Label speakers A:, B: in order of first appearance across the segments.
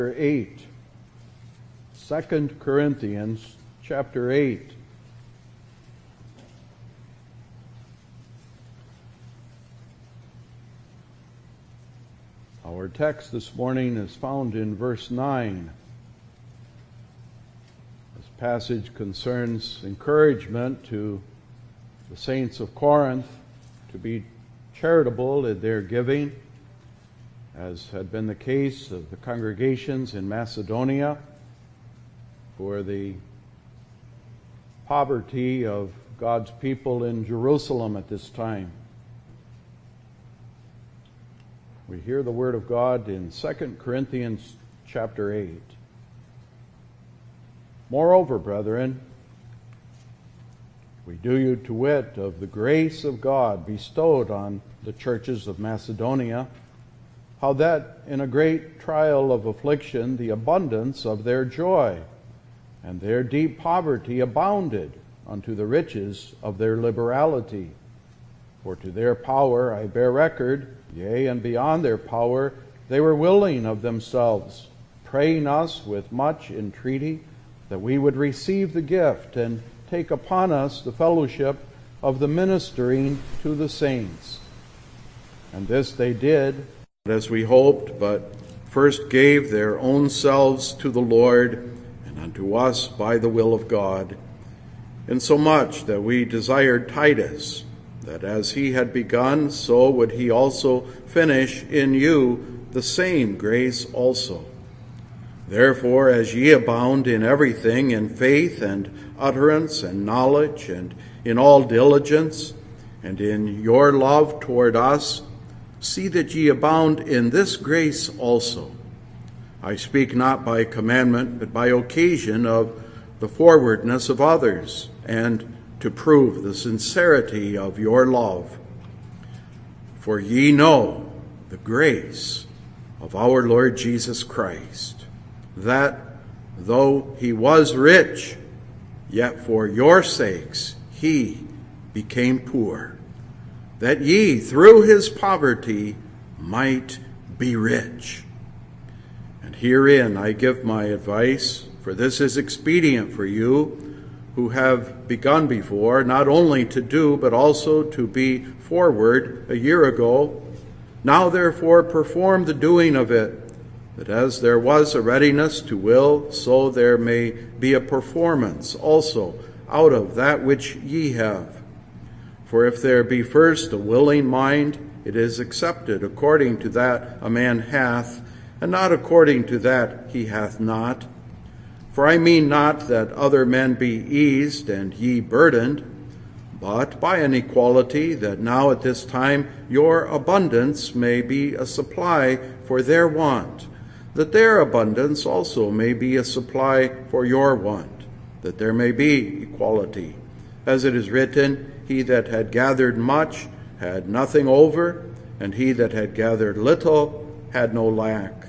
A: 8. 2 Corinthians chapter 8. Our text this morning is found in verse 9. This passage concerns encouragement to the saints of Corinth to be charitable in their giving, as had been the case of the congregations in Macedonia, for the poverty of God's people in Jerusalem at this time. We hear the word of God in 2 Corinthians chapter 8. Moreover, brethren, we do you to wit of the grace of God bestowed on the churches of Macedonia, how that in a great trial of affliction the abundance of their joy and their deep poverty abounded unto the riches of their liberality. For to their power I bear record, yea, and beyond their power, they were willing of themselves, praying us with much entreaty that we would receive the gift and take upon us the fellowship of the ministering to the saints. And this they did, as we hoped, but first gave their own selves to the Lord and unto us by the will of God, insomuch that we desired Titus, that as he had begun, so would he also finish in you the same grace also. Therefore, as ye abound in everything, in faith and utterance and knowledge, and in all diligence, and in your love toward us, see that ye abound in this grace also. I speak not by commandment, but by occasion of the forwardness of others, and to prove the sincerity of your love. For ye know the grace of our Lord Jesus Christ, that though he was rich, yet for your sakes he became poor, that ye through his poverty might be rich. And herein I give my advice, for this is expedient for you, who have begun before, not only to do, but also to be forward a year ago. Now therefore perform the doing of it, that as there was a readiness to will, so there may be a performance also out of that which ye have. For if there be first a willing mind, it is accepted according to that a man hath, and not according to that he hath not. For I mean not that other men be eased and ye burdened, but by an equality, that now at this time your abundance may be a supply for their want, that their abundance also may be a supply for your want, that there may be equality. As it is written, he that had gathered much had nothing over, and he that had gathered little had no lack.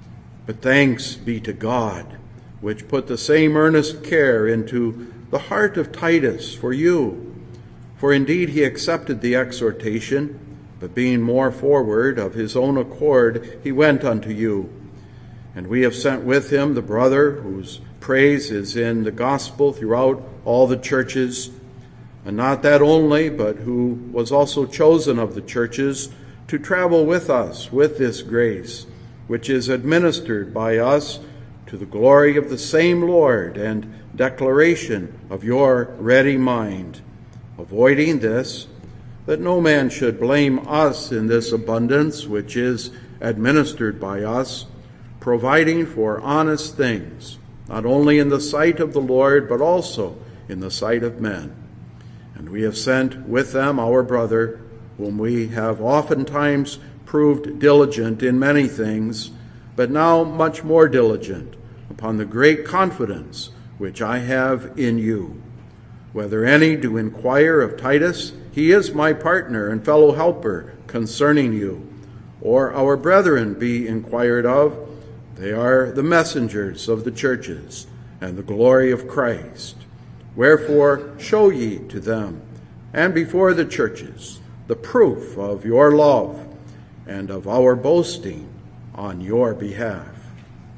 A: But thanks be to God, which put the same earnest care into the heart of Titus for you. For indeed he accepted the exhortation, but being more forward of his own accord, he went unto you. And we have sent with him the brother, whose praise is in the gospel throughout all the churches, and not that only, but who was also chosen of the churches to travel with us with this grace, which is administered by us to the glory of the same Lord and declaration of your ready mind, avoiding this, that no man should blame us in this abundance which is administered by us, providing for honest things, not only in the sight of the Lord, but also in the sight of men. And we have sent with them our brother, whom we have oftentimes proved diligent in many things, but now much more diligent, upon the great confidence which I have in you. Whether any do inquire of Titus, he is my partner and fellow helper concerning you, or our brethren be inquired of, they are the messengers of the churches and the glory of Christ. Wherefore show ye to them, and before the churches, the proof of your love and of our boasting on your behalf.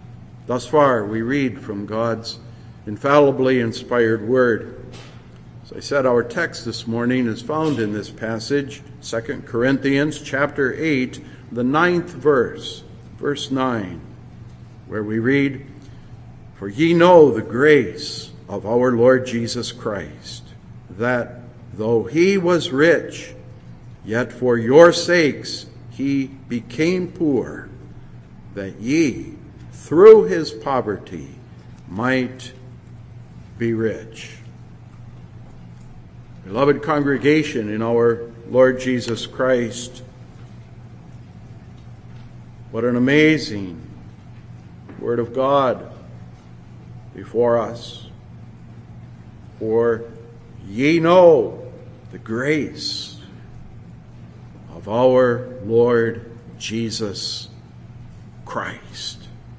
A: Thus far, we read from God's infallibly inspired word. As I said, our text this morning is found in this passage, 2 Corinthians chapter 8, the 9th verse, verse 9, where we read, "For ye know the grace of our Lord Jesus Christ, that though he was rich, yet for your sakes he became poor, that ye through his poverty might be rich." Beloved congregation in our Lord Jesus Christ, what an amazing Word of God before us. For ye know the grace of our Lord Jesus Christ.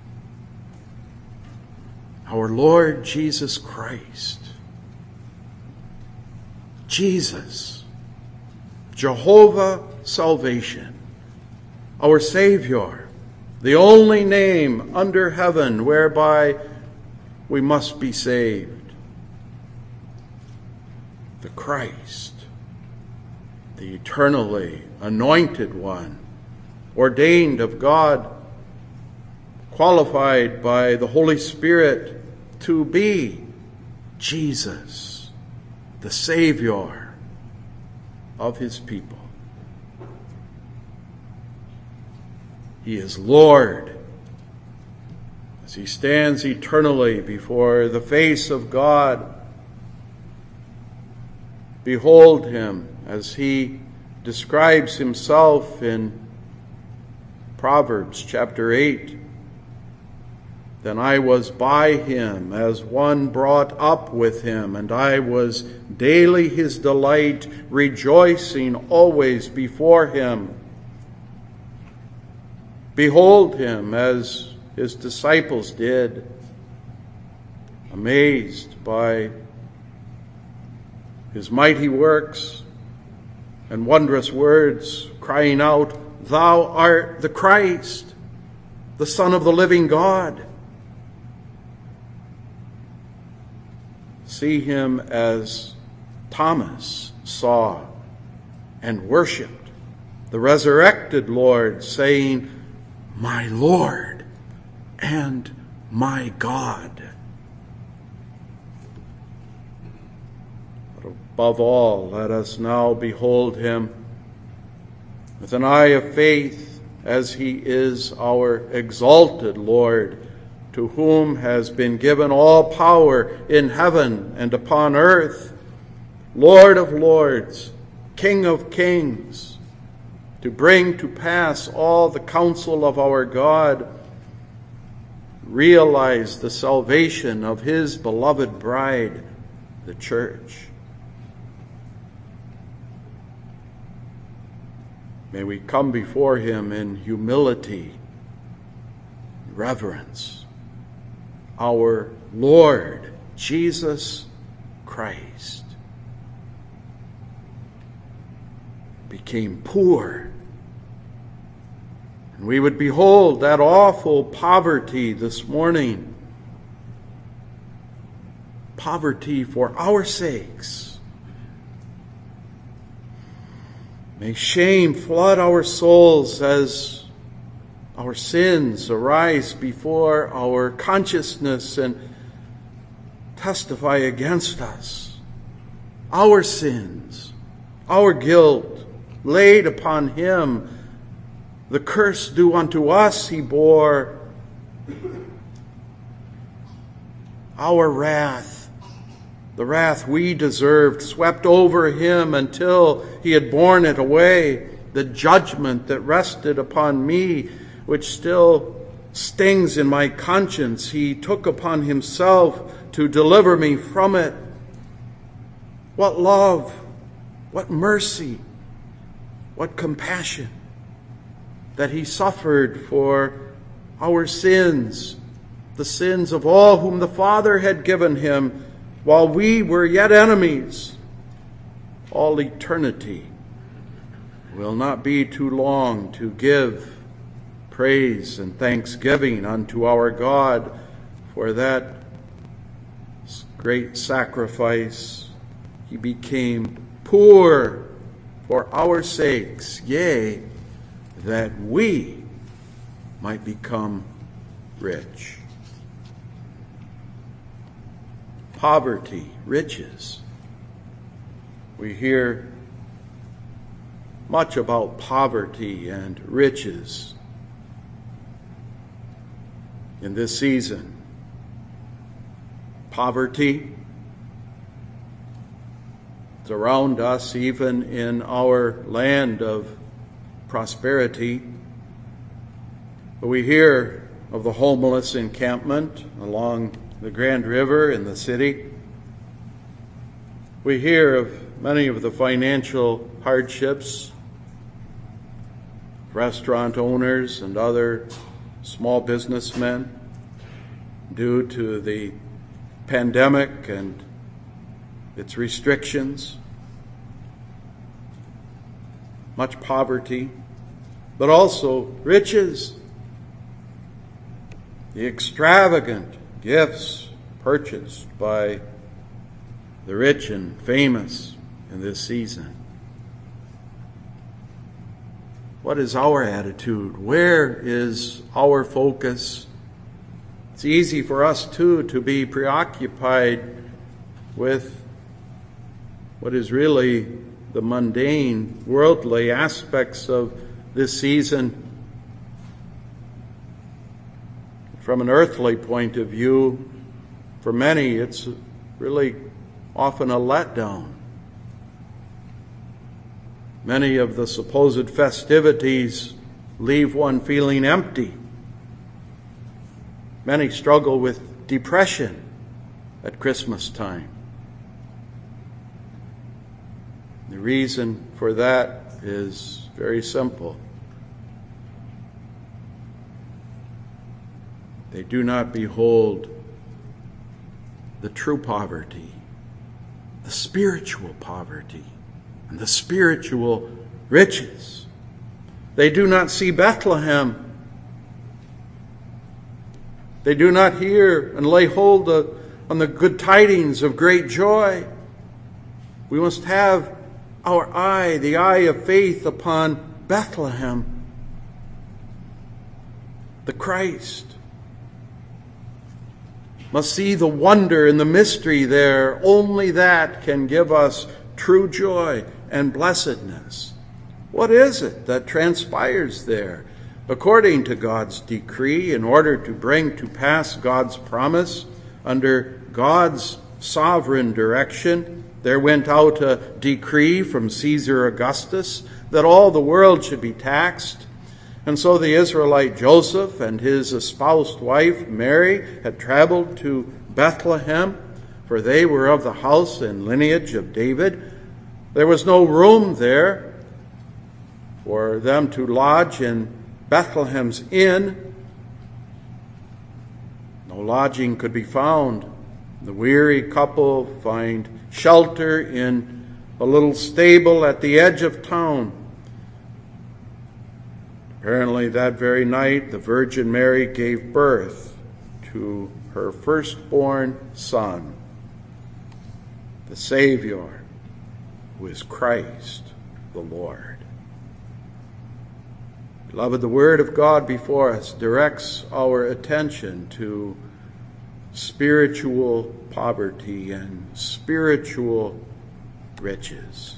A: Our Lord Jesus Christ. Jesus, Jehovah salvation, our Savior, the only name under heaven whereby we must be saved. The Christ, the eternally anointed one, ordained of God, qualified by the Holy Spirit to be Jesus, the Savior of his people. He is Lord as he stands eternally before the face of God. Behold him as he describes himself in Proverbs chapter 8. "Then I was by him as one brought up with him, and I was daily his delight, rejoicing always before him." Behold him as his disciples did, amazed by his mighty works and wondrous words, crying out, "Thou art the Christ, the Son of the living God." See him as Thomas saw and worshipped the resurrected Lord, saying, "My Lord and my God." But above all, let us now behold him with an eye of faith as he is our exalted Lord, to whom has been given all power in heaven and upon earth, Lord of lords, King of kings, to bring to pass all the counsel of our God, realize the salvation of his beloved bride, the church. May we come before him in humility, reverence. Our Lord Jesus Christ became poor. And we would behold that awful poverty this morning. Poverty for our sakes. May shame flood our souls as our sins arise before our consciousness and testify against us. Our sins, our guilt, laid upon him. The curse due unto us he bore. Our wrath, the wrath we deserved, swept over him until he had borne it away. The judgment that rested upon me, which still stings in my conscience, he took upon himself to deliver me from it. What love, what mercy, what compassion that he suffered for our sins, the sins of all whom the Father had given him, while we were yet enemies. All eternity will not be too long to give praise and thanksgiving unto our God for that great sacrifice. He became poor for our sakes, yea, that we might become rich. Poverty, riches. We hear much about poverty and riches in this season. Poverty is around us, even in our land of prosperity. But we hear of the homeless encampment along the Grand River in the city. We hear of many of the financial hardships, restaurant owners and other small businessmen due to the pandemic and its restrictions. Much poverty, but also riches. The extravagant gifts purchased by the rich and famous in this season. What is our attitude? Where is our focus? It's easy for us, too, to be preoccupied with what is really the mundane, worldly aspects of this season. From an earthly point of view, for many, it's really often a letdown. Many of the supposed festivities leave one feeling empty. Many struggle with depression at Christmas time. The reason for that is very simple. They do not behold the true poverty, the spiritual poverty, and the spiritual riches. They do not see Bethlehem. They do not hear and lay hold on the good tidings of great joy. We must have our eye, the eye of faith, upon Bethlehem, the Christ. Must see the wonder and the mystery there. Only that can give us true joy and blessedness. What is it that transpires there? According to God's decree, in order to bring to pass God's promise, under God's sovereign direction, there went out a decree from Caesar Augustus that all the world should be taxed. And so the Israelite Joseph and his espoused wife Mary had traveled to Bethlehem, for they were of the house and lineage of David. There was no room there for them to lodge in Bethlehem's inn. No lodging could be found. The weary couple find shelter in a little stable at the edge of town. Apparently that very night, the Virgin Mary gave birth to her firstborn son, the Savior, who is Christ the Lord. Beloved, the Word of God before us directs our attention to spiritual poverty and spiritual riches.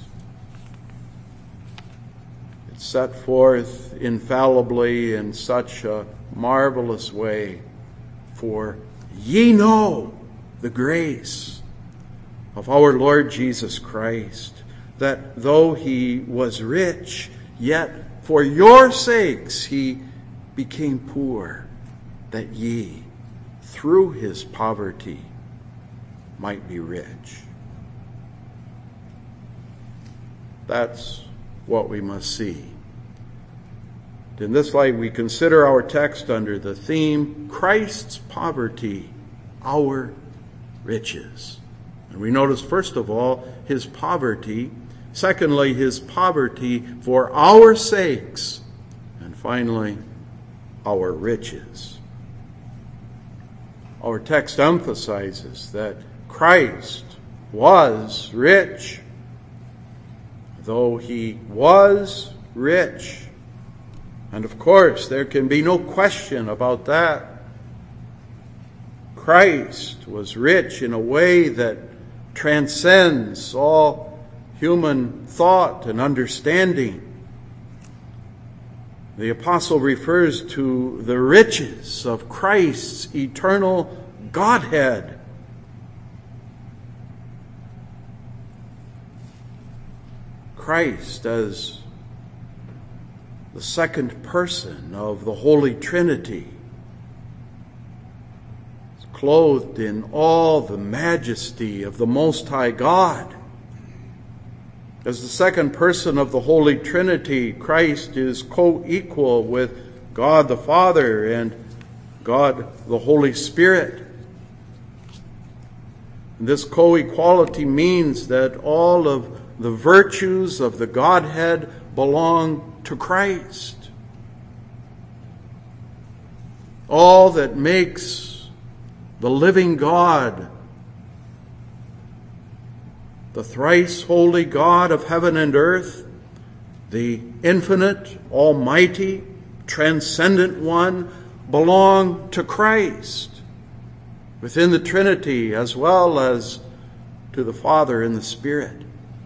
A: It's set forth infallibly in such a marvelous way. For ye know the grace of our Lord Jesus Christ, that though he was rich, yet for your sakes he became poor, that ye, through his poverty, might be rich. That's what we must see. In this light, we consider our text under the theme, Christ's poverty, our riches. And we notice, first of all, his poverty. Secondly, his poverty for our sakes. And finally, our riches. our text emphasizes that Christ was rich. Though he was rich, and of course there can be no question about that, Christ was rich in a way that transcends all human thought and understanding. The apostle refers to the riches of Christ's eternal Godhead. Christ as the second person of the Holy Trinity, clothed in all the majesty of the Most High God. As the second person of the Holy Trinity, Christ is co-equal with God the Father and God the Holy Spirit. And this co-equality means that all of the virtues of the Godhead belong to Christ. All that makes the living God, the thrice holy God of heaven and earth, the infinite, almighty, transcendent one, belong to Christ within the Trinity as well as to the Father and the Spirit.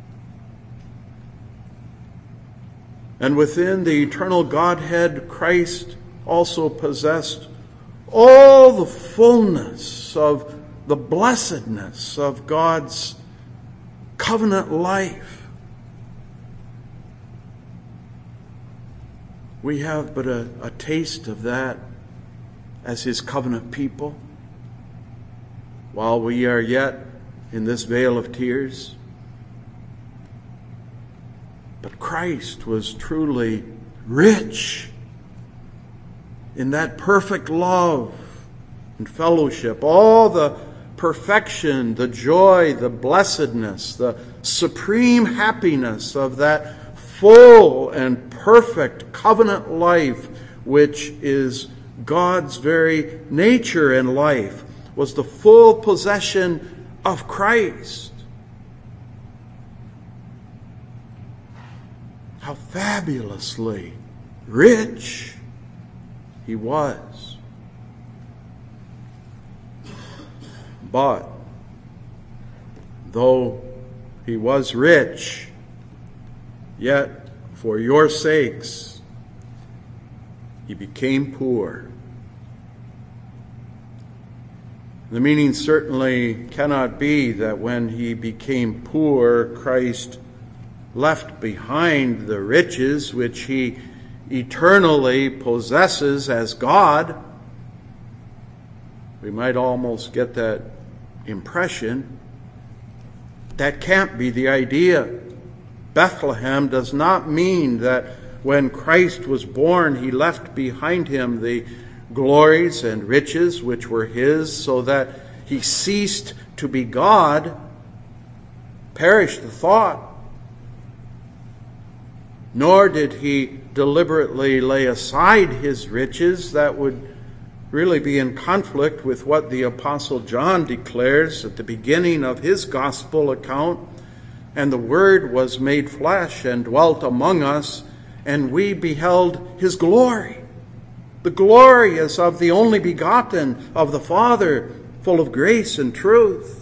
A: And within the eternal Godhead, Christ also possessed all the fullness of the blessedness of God's covenant life. We have but a taste of that as his covenant people while we are yet in this vale of tears. But Christ was truly rich in that perfect love and fellowship, all the perfection, the joy, the blessedness, the supreme happiness of that full and perfect covenant life, which is God's very nature and life, was the full possession of Christ. How fabulously rich he was. But though he was rich, yet for your sakes he became poor. The meaning certainly cannot be that when he became poor, Christ left behind the riches which he eternally possesses as God. We might almost get that impression. That can't be the idea. Bethlehem does not mean that when Christ was born, he left behind him the glories and riches which were his, so that he ceased to be God. Perish the thought. Nor did he deliberately lay aside his riches. That would really be in conflict with what the Apostle John declares at the beginning of his gospel account. And the Word was made flesh and dwelt among us, and we beheld his glory. The glory is of the only begotten of the Father, full of grace and truth.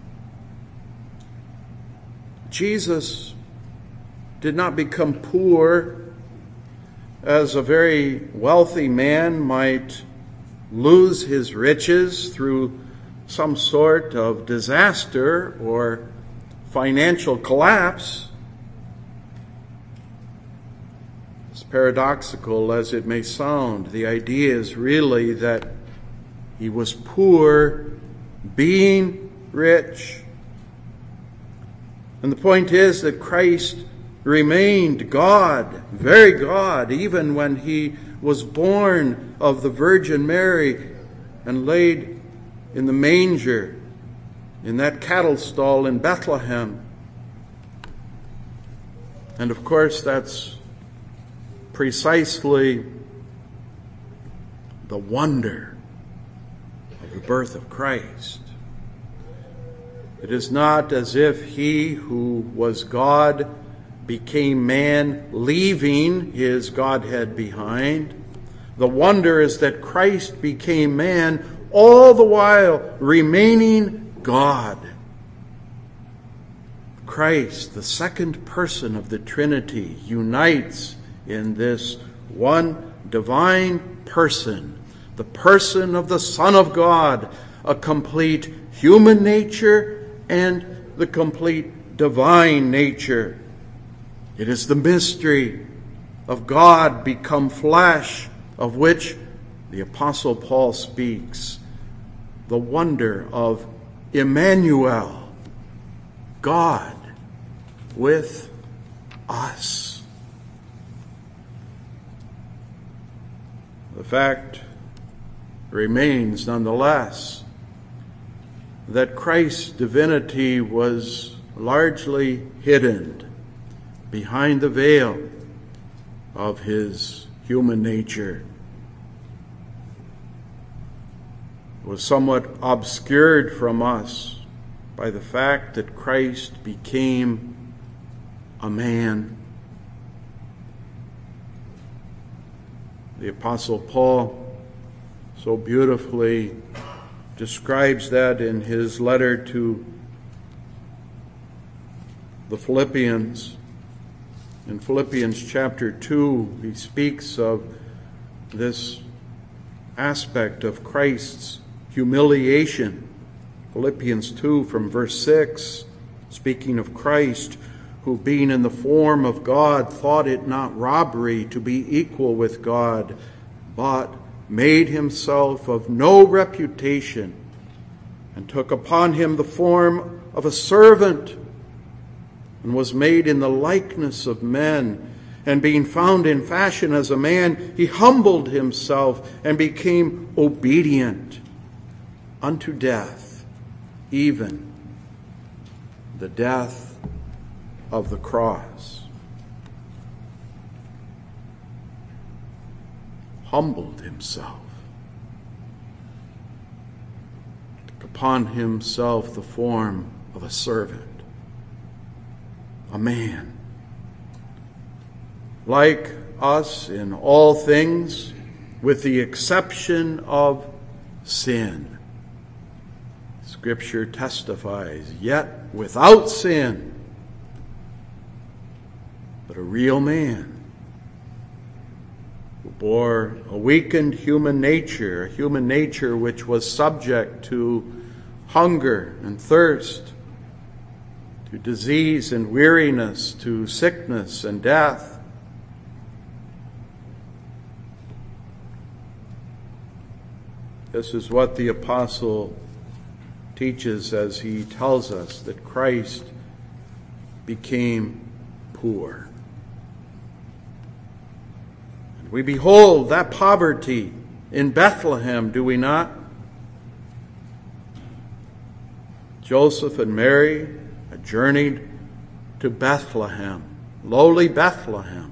A: Jesus did not become poor as a very wealthy man might lose his riches through some sort of disaster or financial collapse. As paradoxical as it may sound, the idea is really that he was poor being rich. And the point is that Christ remained God, very God, even when he was born of the Virgin Mary and laid in the manger in that cattle stall in Bethlehem. And of course, that's precisely the wonder of the birth of Christ. It is not as if he who was God became man, leaving his Godhead behind. The wonder is that Christ became man, all the while remaining God. Christ, the second person of the Trinity, unites in this one divine person, the person of the Son of God, a complete human nature and the complete divine nature. It is the mystery of God become flesh, of which the Apostle Paul speaks. The wonder of Emmanuel, God with us. The fact remains, nonetheless, that Christ's divinity was largely hidden behind the veil of his human nature. It was somewhat obscured from us by the fact that Christ became a man. The Apostle Paul so beautifully describes that in his letter to the Philippians. In Philippians chapter 2, he speaks of this aspect of Christ's humiliation. Philippians 2 from verse 6, speaking of Christ, who being in the form of God thought it not robbery to be equal with God, but made himself of no reputation, and took upon him the form of a servant, and was made in the likeness of men. And being found in fashion as a man, he humbled himself and became obedient unto death, even the death of the cross. Humbled himself, took upon himself the form of a servant, a man, like us in all things, with the exception of sin. Scripture testifies, yet without sin, but a real man who bore a weakened human nature, a human nature which was subject to hunger and thirst, to disease and weariness, to sickness and death. This is what the apostle teaches as he tells us that Christ became poor. And we behold that poverty in Bethlehem, do we not? Joseph and Mary journeyed to Bethlehem, lowly Bethlehem.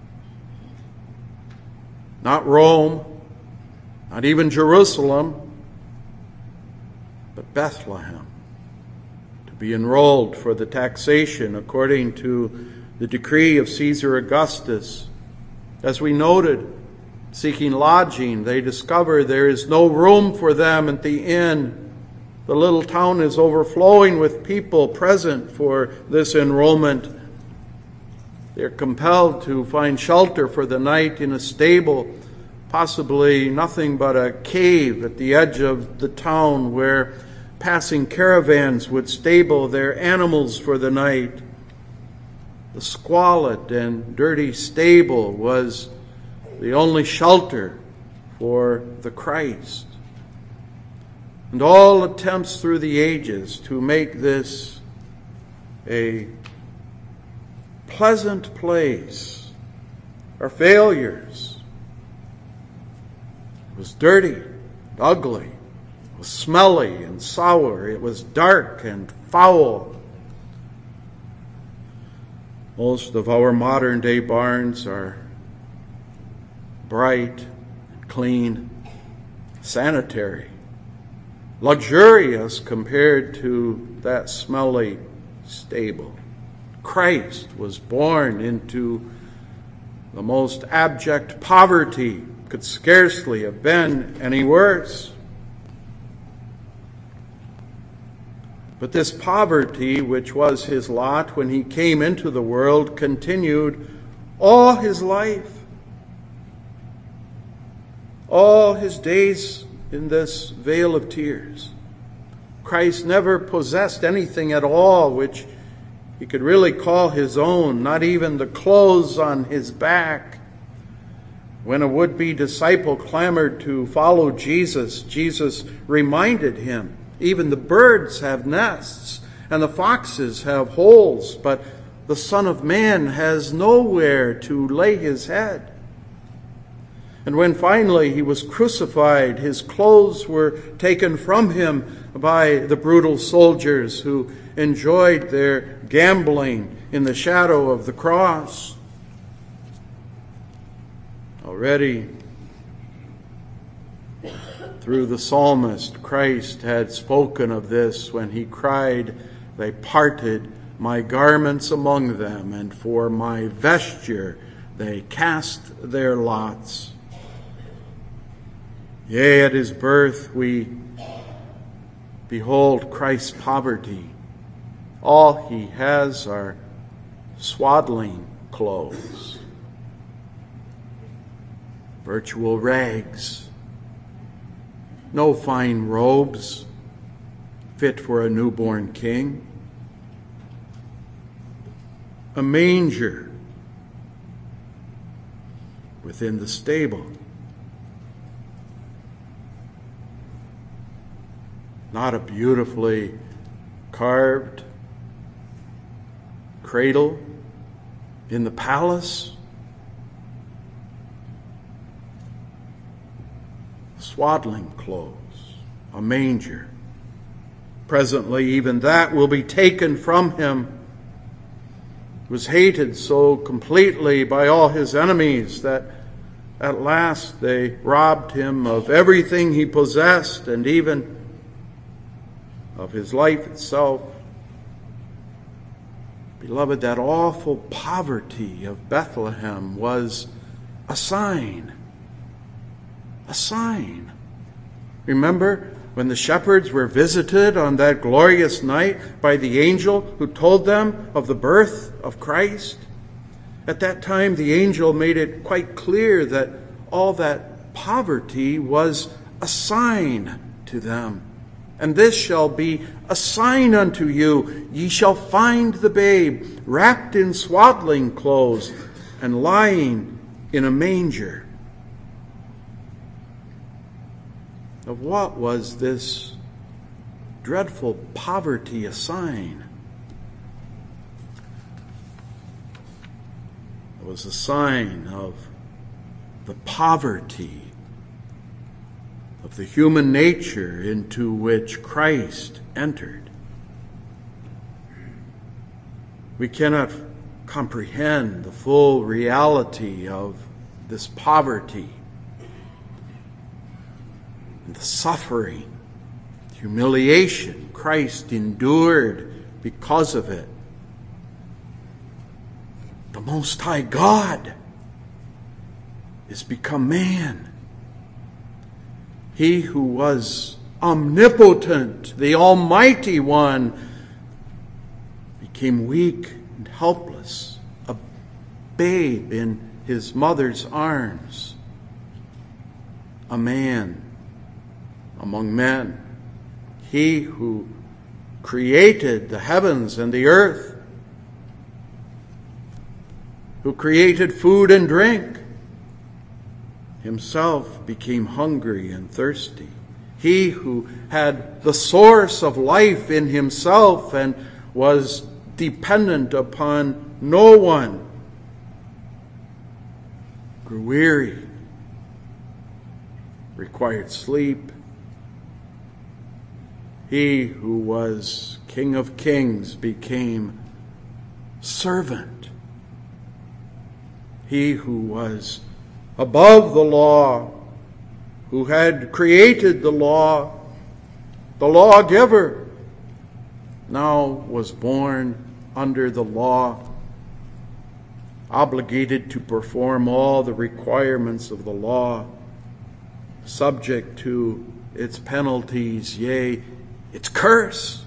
A: Not Rome, not even Jerusalem, but Bethlehem, to be enrolled for the taxation according to the decree of Caesar Augustus. As we noted, seeking lodging, they discover there is no room for them at the inn. The little town is overflowing with people present for this enrollment. They're compelled to find shelter for the night in a stable, possibly nothing but a cave at the edge of the town where passing caravans would stable their animals for the night. The squalid and dirty stable was the only shelter for the Christ. And all attempts through the ages to make this a pleasant place are failures. It was dirty, ugly, it was smelly and sour, it was dark and foul. Most of our modern day barns are bright, clean, sanitary. luxurious compared to that smelly stable. Christ was born into the most abject poverty. Could scarcely have been any worse. But this poverty, which was his lot when he came into the world, continued all his life. All his days in this vale of tears. Christ never possessed anything at all which he could really call his own, not even the clothes on his back. When a would-be disciple clamored to follow Jesus, Jesus reminded him, even the birds have nests and the foxes have holes, but the Son of Man has nowhere to lay his head. And when finally he was crucified, his clothes were taken from him by the brutal soldiers who enjoyed their gambling in the shadow of the cross. Already, through the psalmist, Christ had spoken of this when he cried, "They parted my garments among them, and for my vesture they cast their lots." Yea, at his birth we behold Christ's poverty. All he has are swaddling clothes, virtual rags, no fine robes fit for a newborn king, a manger within the stable. Not a beautifully carved cradle in the palace. Swaddling clothes, a manger. Presently, even that will be taken from him. He was hated so completely by all his enemies that at last they robbed him of everything he possessed and even of his life itself. Beloved, that awful poverty of Bethlehem was a sign. A sign. Remember when the shepherds were visited on that glorious night by the angel who told them of the birth of Christ? At that time, the angel made it quite clear that all that poverty was a sign to them. And this shall be a sign unto you. Ye shall find the babe wrapped in swaddling clothes and lying in a manger. Of what was this dreadful poverty a sign? It was a sign of the poverty of the human nature into which Christ entered. We cannot comprehend the full reality of this poverty, and the suffering, humiliation Christ endured because of it. The Most High God is become man. He who was omnipotent, the Almighty One, became weak and helpless, a babe in his mother's arms, a man among men. He who created the heavens and the earth, who created food and drink, himself became hungry and thirsty. He who had the source of life in himself and was dependent upon no one, grew weary, required sleep. He who was King of Kings became servant. He who was above the law, who had created the law, the lawgiver, now was born under the law, obligated to perform all the requirements of the law, subject to its penalties, yea, its curse.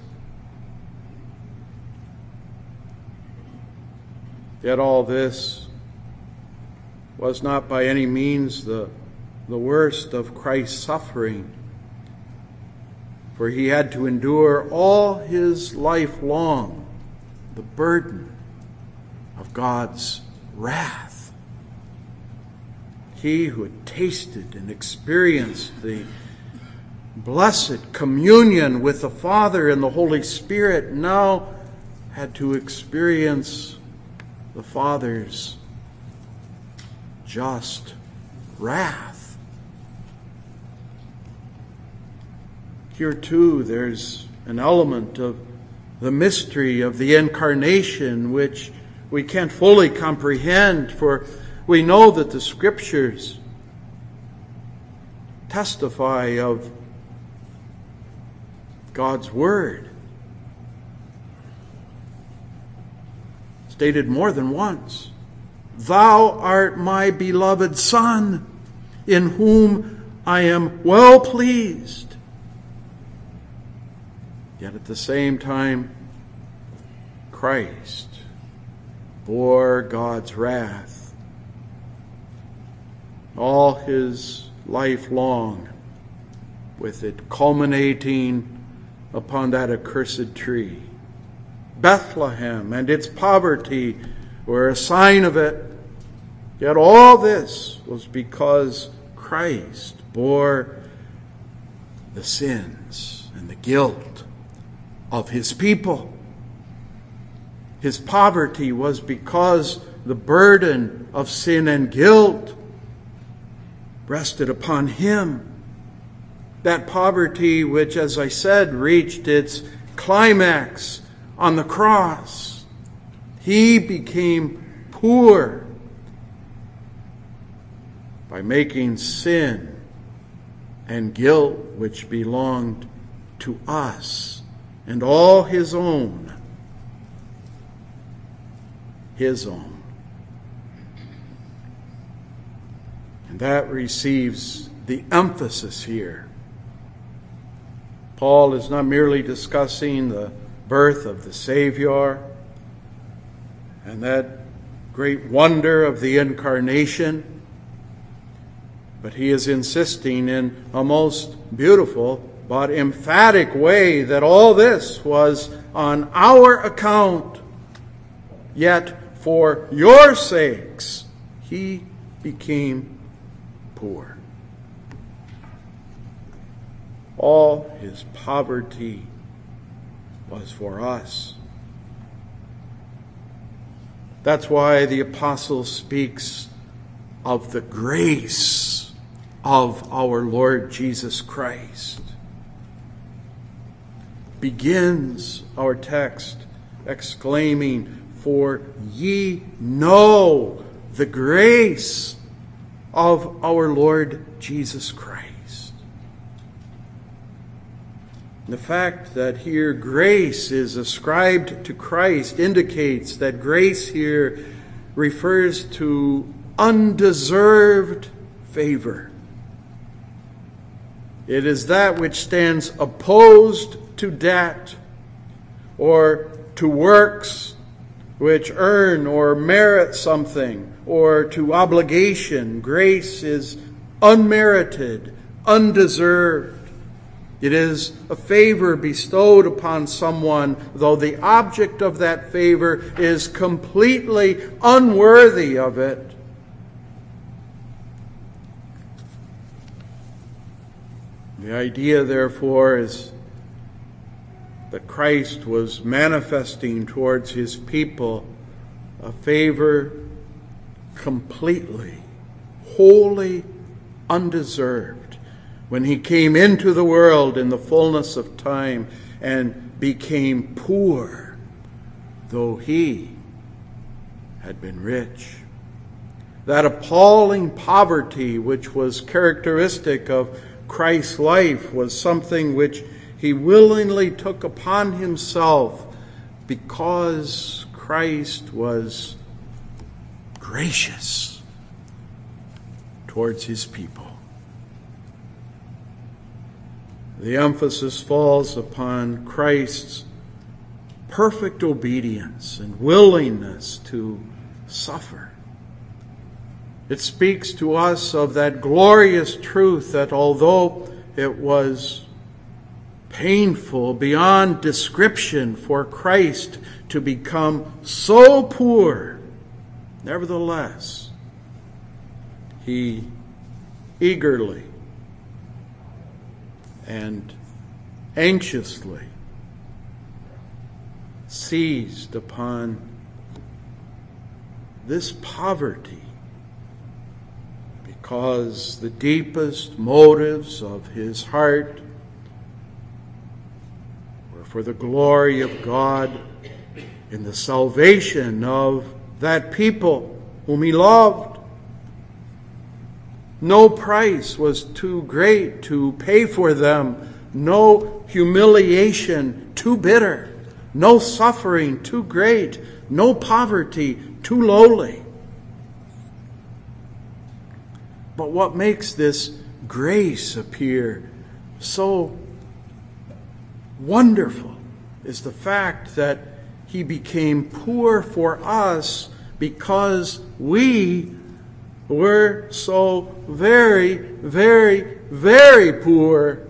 A: Yet all this was not by any means the worst of Christ's suffering, for he had to endure all his life long the burden of God's wrath. He who had tasted and experienced the blessed communion with the Father and the Holy Spirit now had to experience the Father's just wrath. Here too there's an element of the mystery of the incarnation which we can't fully comprehend, for we know that the Scriptures testify of God's Word, stated more than once. Thou art my beloved Son, in whom I am well pleased. Yet at the same time, Christ bore God's wrath all his life long, with it culminating upon that accursed tree. Bethlehem and its poverty were a sign of it. Yet all this was because Christ bore the sins and the guilt of his people. His poverty was because the burden of sin and guilt rested upon him. That poverty which, as I said, reached its climax on the cross. He became poor by making sin and guilt which belonged to us and all his own. His own. And that receives the emphasis here. Paul is not merely discussing the birth of the Savior and that great wonder of the incarnation, but he is insisting in a most beautiful but emphatic way that all this was on our account. Yet for your sakes, he became poor. All his poverty was for us. That's why the apostle speaks of the grace of our Lord Jesus Christ. Begins our text exclaiming, "For ye know the grace of our Lord Jesus Christ." The fact that here grace is ascribed to Christ indicates that grace here refers to undeserved favor. It is that which stands opposed to debt or to works which earn or merit something, or to obligation. Grace is unmerited, undeserved. It is a favor bestowed upon someone, though the object of that favor is completely unworthy of it. The idea, therefore, is that Christ was manifesting towards his people a favor completely, wholly undeserved, when he came into the world in the fullness of time and became poor, though he had been rich. That appalling poverty which was characteristic of Christ's life was something which He willingly took upon himself because Christ was gracious towards his people. The emphasis falls upon Christ's perfect obedience and willingness to suffer. It speaks to us of that glorious truth that although it was painful beyond description for Christ to become so poor, nevertheless, he eagerly and anxiously seized upon this poverty, because the deepest motives of his heart were for the glory of God in the salvation of that people whom he loved. No price was too great to pay for them, no humiliation too bitter, no suffering too great, no poverty too lowly. But what makes this grace appear so wonderful is the fact that he became poor for us because we were so very, very, very poor.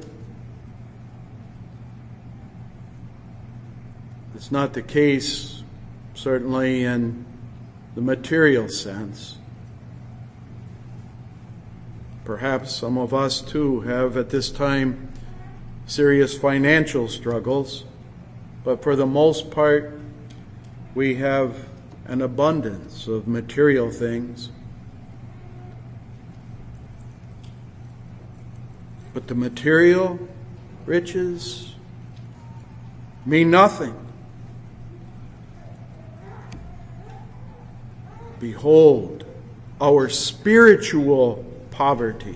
A: It's not the case, certainly, in the material sense. Perhaps some of us, too, have at this time serious financial struggles, but for the most part, we have an abundance of material things. But the material riches mean nothing. Behold, our spiritual poverty.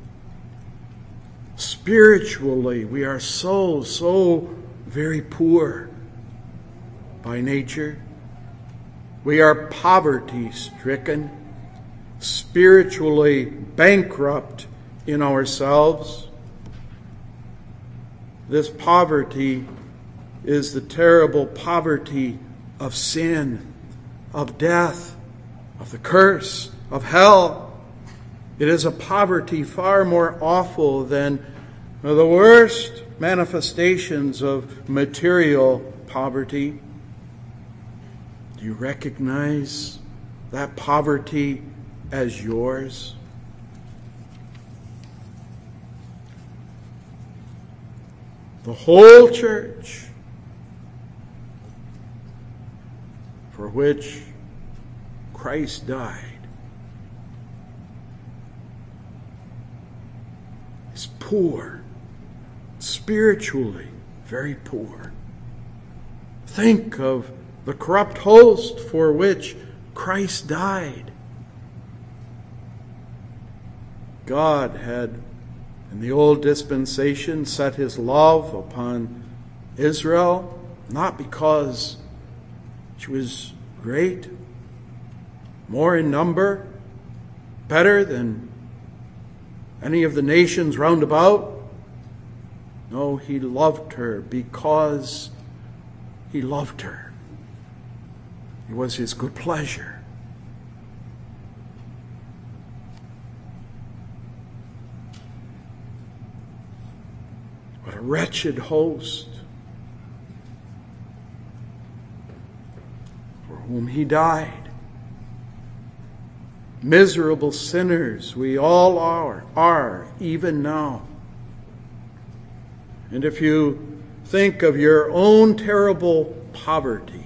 A: Spiritually, we are so very poor by nature. We are poverty-stricken, spiritually bankrupt in ourselves. This poverty is the terrible poverty of sin, of death, of the curse, of hell. It is a poverty far more awful than the worst manifestations of material poverty. Do you recognize that poverty as yours? The whole church, for which Christ died, is poor, spiritually very poor. Think of the corrupt host for which Christ died. God had, in the old dispensation, set his love upon Israel, not because she was great, more in number, better than any of the nations round about. No, he loved her because he loved her. It was his good pleasure. What a wretched host for whom he died. Miserable sinners we all are even now. And if you think of your own terrible poverty,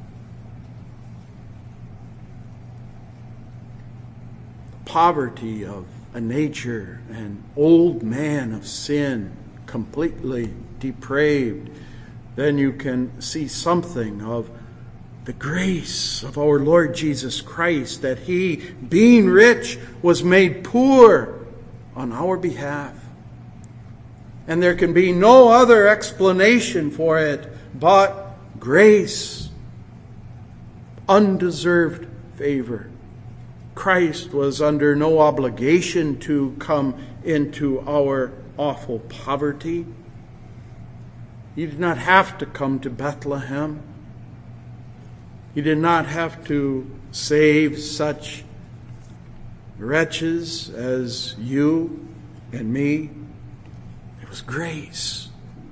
A: the poverty of a nature, an old man of sin, completely depraved, then you can see something of the grace of our Lord Jesus Christ, that he, being rich, was made poor on our behalf. And there can be no other explanation for it but grace. Undeserved favor. Christ was under no obligation to come into our awful poverty. He did not have to come to Bethlehem. He did not have to save such wretches as you and me. It was grace.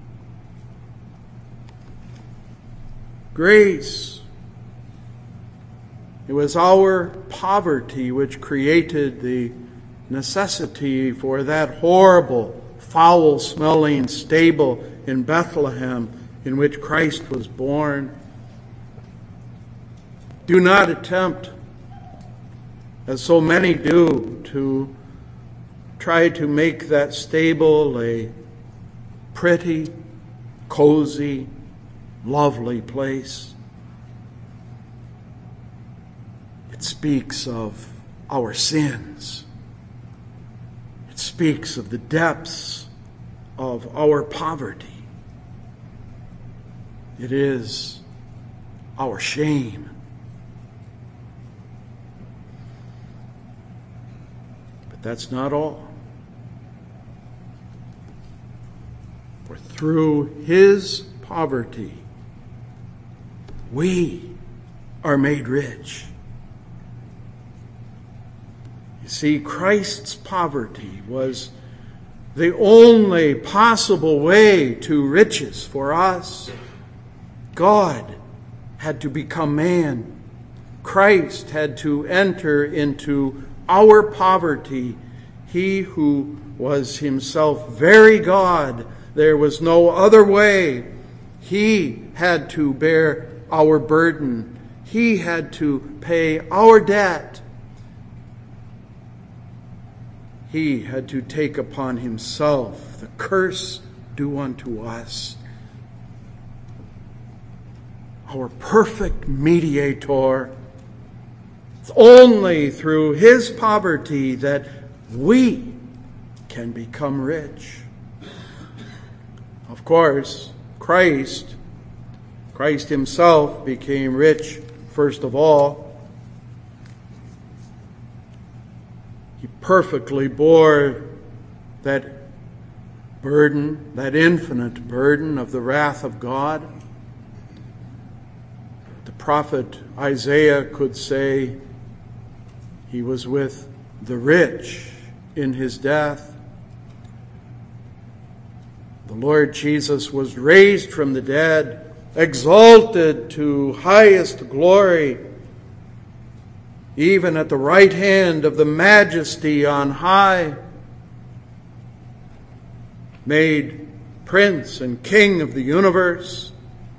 A: Grace. It was our poverty which created the necessity for that horrible, foul-smelling stable in Bethlehem in which Christ was born. Do not attempt, as so many do, to try to make that stable a pretty, cozy, lovely place. It speaks of our sins. It speaks of the depths of our poverty. It is our shame. But that's not all. For through his poverty, we are made rich. You see, Christ's poverty was the only possible way to riches for us. God had to become man. Christ had to enter into our poverty. He who was himself very God, there was no other way. He had to bear our burden. He had to pay our debt. He had to take upon himself the curse due unto us. Our perfect mediator. It's only through his poverty that we can become rich. Of course, Christ himself became rich first of all. He perfectly bore that burden, that infinite burden of the wrath of God. The prophet Isaiah could say he was with the rich in his death. The Lord Jesus was raised from the dead, exalted to highest glory, even at the right hand of the Majesty on high, made Prince and King of the universe.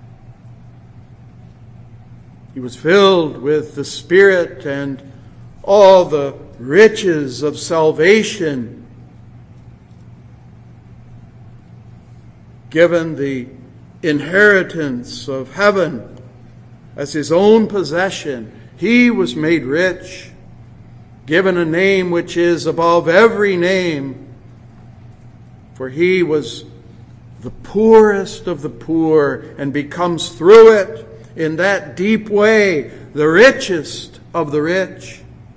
A: He was filled with the Spirit and all the riches of salvation, given the inheritance of heaven as his own possession. He was made rich, given a name which is above every name, for he was the poorest of the poor and becomes through it, in that deep way, the richest of the rich.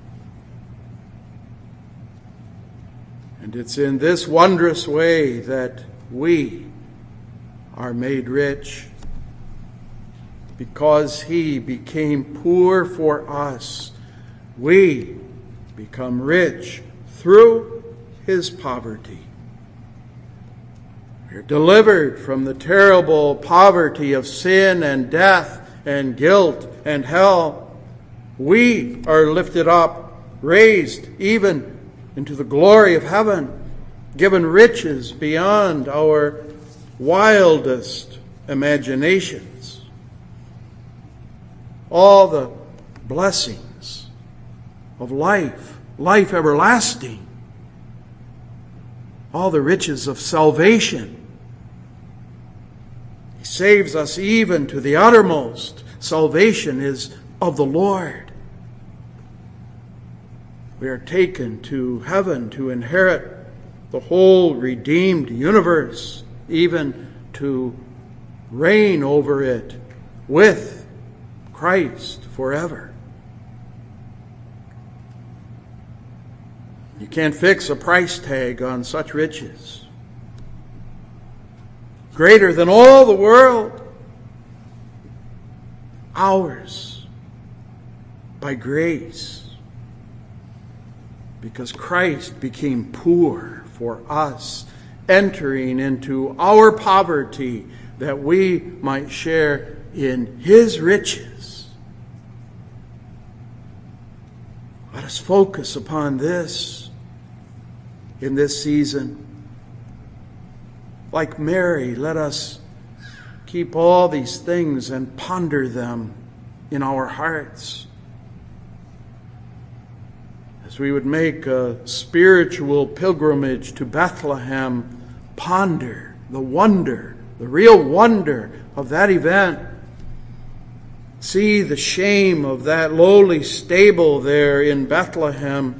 A: And it's in this wondrous way that we are made rich, because he became poor for us. We become rich through his poverty. We are delivered from the terrible poverty of sin and death and guilt and hell. We are lifted up, raised even into the glory of heaven, given riches beyond our wildest imaginations. All the blessings of life, life everlasting, all the riches of salvation. He saves us even to the uttermost. Salvation is of the Lord. We are taken to heaven to inherit the whole redeemed universe, even to reign over it with Christ forever. You can't fix a price tag on such riches. Greater than all the world. Ours by grace. Because Christ became poor for us, entering into our poverty that we might share in His riches. Let us focus upon this in this season. Like Mary, let us keep all these things and ponder them in our hearts. As we would make a spiritual pilgrimage to Bethlehem, ponder the wonder, the real wonder of that event. See the shame of that lowly stable there in Bethlehem,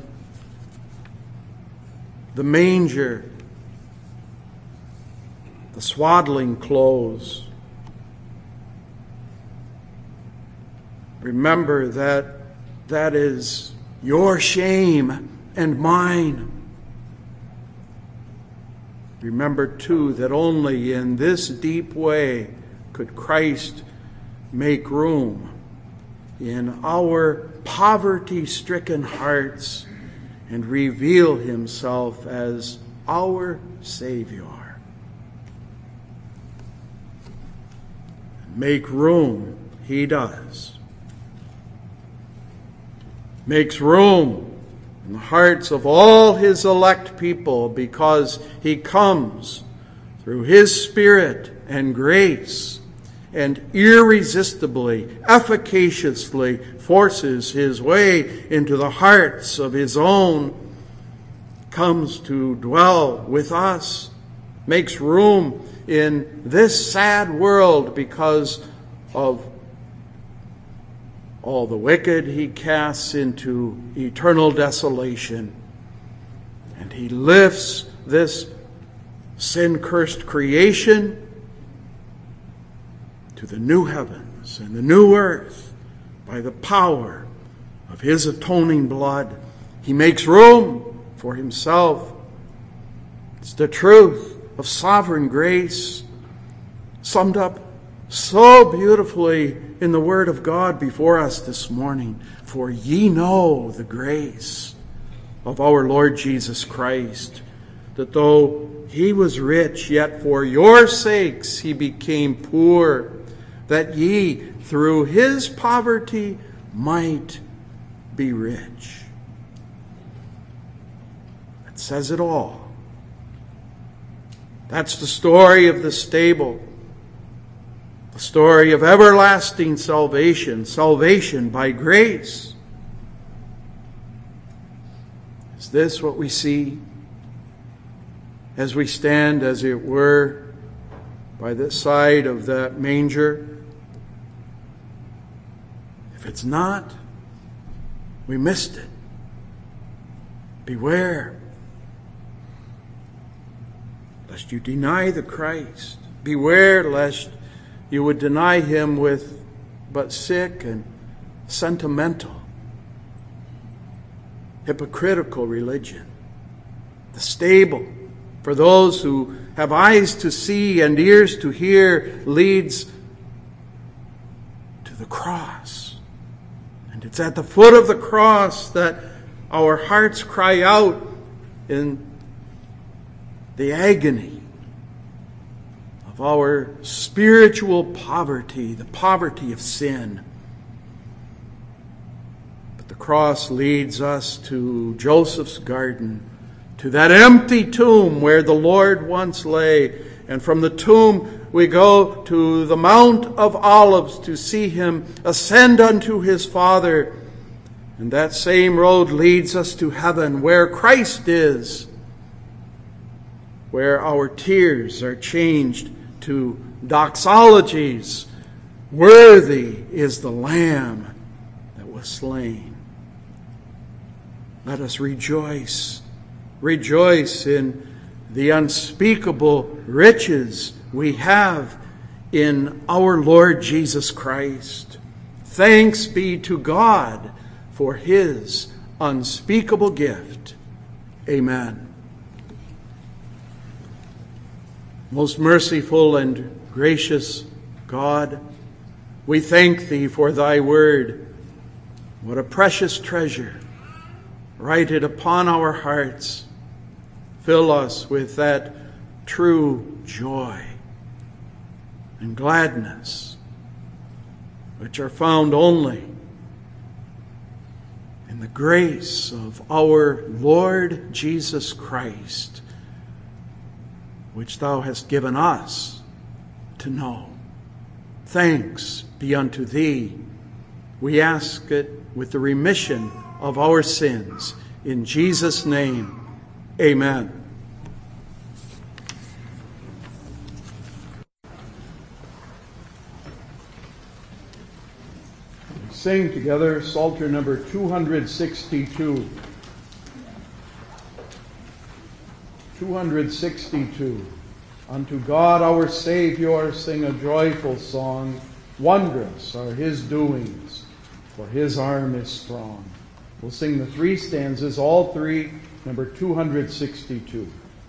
A: the manger, the swaddling clothes. Remember that is your shame and mine. Remember, too, that only in this deep way could Christ make room in our poverty-stricken hearts and reveal Himself as our Savior. Make room, He does. Makes room in the hearts of all His elect people because He comes through His Spirit and grace and irresistibly, efficaciously forces His way into the hearts of His own, comes to dwell with us, makes room in this sad world because of all the wicked He casts into eternal desolation. And He lifts this sin-cursed creation to the new heavens and the new earth by the power of His atoning blood. He makes room for Himself. It's the truth of sovereign grace summed up so beautifully in the Word of God before us this morning. For ye know the grace of our Lord Jesus Christ, that though He was rich, yet for your sakes He became poor, that ye through His poverty might be rich. That says it all. That's the story of the stable. The story of everlasting salvation. Salvation by grace. Is this what we see as we stand, as it were, by the side of that manger? If it's not, we missed it. Beware. Lest you deny the Christ. Beware lest you would deny Him with but sick and sentimental, hypocritical religion. The stable, for those who have eyes to see and ears to hear, leads to the cross. And it's at the foot of the cross that our hearts cry out in the agony of our spiritual poverty, the poverty of sin. But the cross leads us to Joseph's garden, to that empty tomb where the Lord once lay. And from the tomb we go to the Mount of Olives to see Him ascend unto His Father. And that same road leads us to heaven where Christ is, where our tears are changed to doxologies. Worthy is the Lamb that was slain. Let us rejoice. Rejoice in the unspeakable riches we have in our Lord Jesus Christ. Thanks be to God for his unspeakable gift. Amen. Most merciful and gracious God, we thank thee for thy word. What a precious treasure. Write it upon our hearts. Fill us with that true joy and gladness which are found only in the grace of our Lord Jesus Christ, which thou hast given us to know. Thanks be unto thee. We ask it with the remission of our sins. In Jesus' name, amen. Sing together Psalter number 262. 262. Unto God our Savior sing a joyful song. Wondrous are his doings, for his arm is strong. We'll sing the three stanzas, all three, number 262.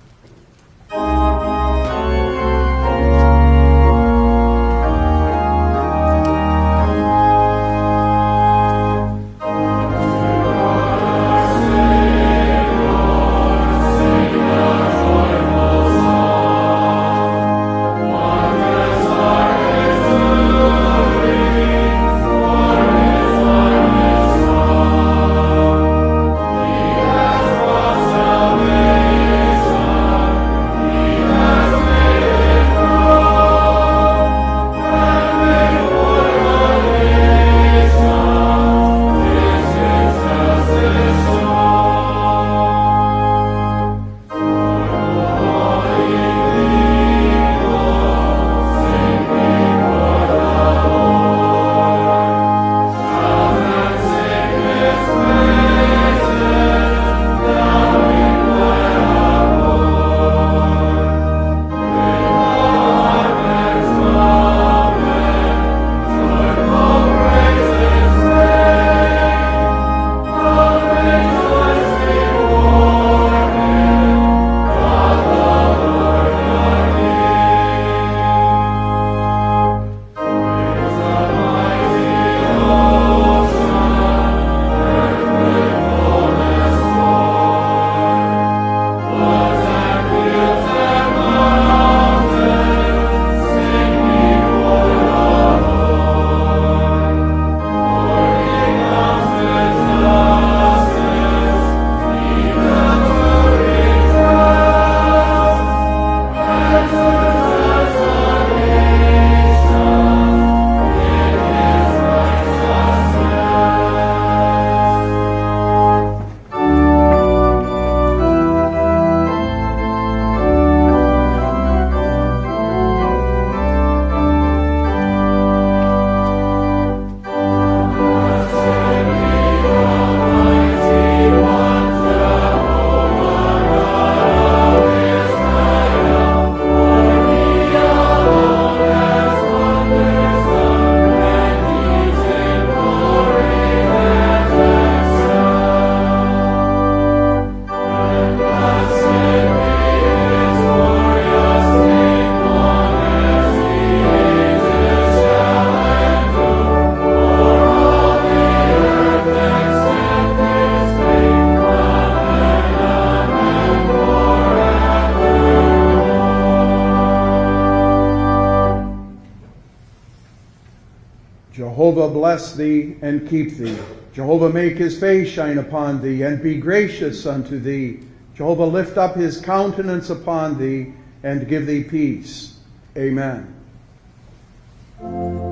A: Jehovah bless thee and keep thee. Jehovah make his face shine upon thee and be gracious unto thee. Jehovah lift up his countenance upon thee and give thee peace. Amen.